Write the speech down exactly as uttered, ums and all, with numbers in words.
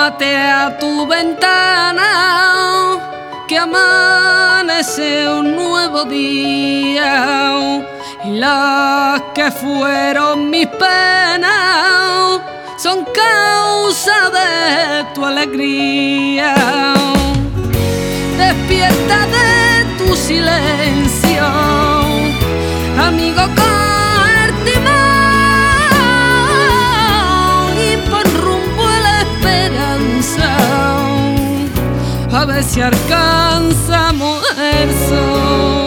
asómate a tu ventana, que amanece un nuevo día, y las que fueron mis penas son causa de tu alegría. Despierta de tu silencio, amigo con el timón, y pon rumbo a la esperanza, a ver si alcanzamos el sol.